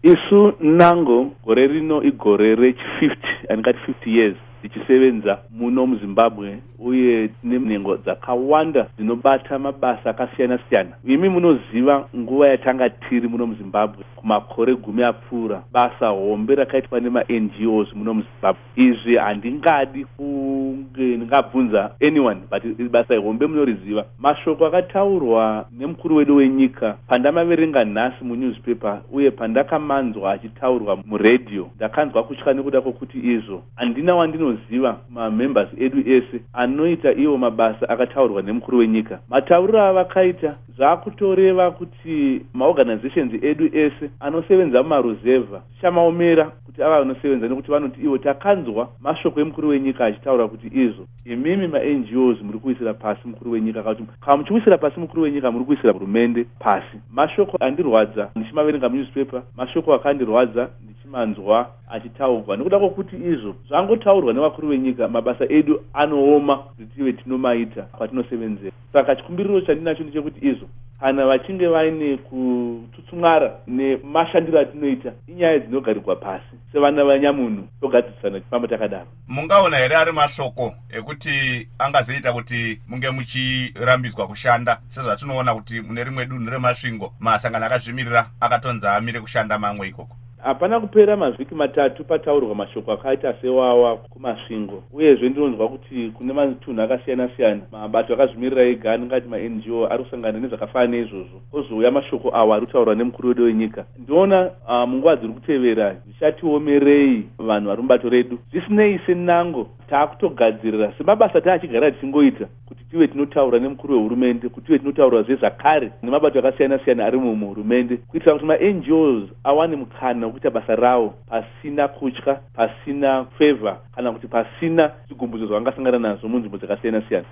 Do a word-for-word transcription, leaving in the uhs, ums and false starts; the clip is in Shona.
Isu nango gore rino igore rechi-fifty andingati fifty years tichisevenza muno muZimbabwe uye tine nhengo dzakawanda dzinobata mabasa akasiyana siyana. Imi munoziva nguva yatanga tiri muno muZimbabwe kumakore gumi apfuura basa hombe rakaitwa nema-N G Os muno muZimbabwe. Izvi handingadi kunge ndingabvunza anyone but basa hombe munoriziva. Mashoko akataurwa nemukuru wedu wenyika pandamaverenga nhasi munewspaper uye pandakamanzwa achitaurwa muredhiyo ndakanzwa kutya nekuda kwokuti izvo handina wandinoziva mamembers edu ese anoita iwo mabasa akataurwa nemukuru wenyika. Matauriro avakaita zvakutoreva kuti maorganizations edu ese anosevenza mumaruzevha chamaomera kuti ava vanosevenza nekuti vanoti iwo takanzwa mashoko emukuru wenyika achitaura kuti izvo imimi ma-N G Os muri kuisira pasi mukuru wenyika. Akati kama muchiwisira pasi mukuru wenyika muri kuisira hurumende pasi. Mashoko andirwadza ndichimaverenga munewspaper, mashoko akandirwadza ndichimanzwa achitaurwa nekuda kwokuti izvo zvangotaurwa nevakuru venyika mabasa edu anooma kuti tive tinomaita kwatinosevenzera. Saka chikumbiriro chandinacho ndechekuti izvo kana vachinge vaine kutsutsumara nemashandiro atinoita inyaya dzinogarirwa pasi sevana vanyamunhu togadzirisana chifamba takadaro. Mungaona here ari mashoko ekuti angazoita kuti munge muchirambidzwa kushanda sezvatinoona kuti mune rimwe dunhu remasvingo masangano akazvimirira akatonza amire kushanda mamwe ikoko? Hapana kupera mavhiki matatu pataurwa mashoko akaita sewawa kumasvingo. Uyezve ndinonzwa kuti kune matunhu akasiyana siyana mabato akazvimirira ega anongati ma-N G O ari kusangana nezvakafanana neizvozvo kozouya mashoko awa ari kutaurwa nemukuru wedu wenyika. Ndiona uh, munguva dziri kutevera zvichatiomerei vanhu vari mubato redu. Zvisinei senango taakutogadzirira semabasa taachigara tichingoita kuti tive tinotaura nemukuru wehurumende, kuti tive tinotaura zvezvakare nemabato akasiyana siyana ari muhurumende kuitira kuti ma-N G Os awane mukana wekuita basa rawo pasina kutya, pasina favor kana kuti pasina zvigumbuzo zvavangasangana nazvo munzvimbo dzakasiyana siyana.